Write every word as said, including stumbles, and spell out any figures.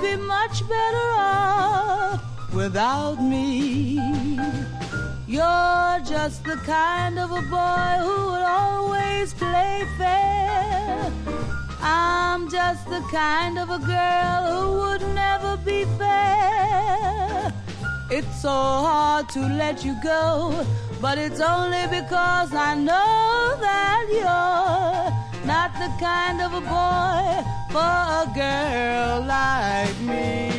be much better off without me. You're just the kind of a boy who would always play fair. I'm just the kind of a girl who would never be fair. It's so hard to let you go, but it's only because I know that you're not the kind of a boy for a girl like me.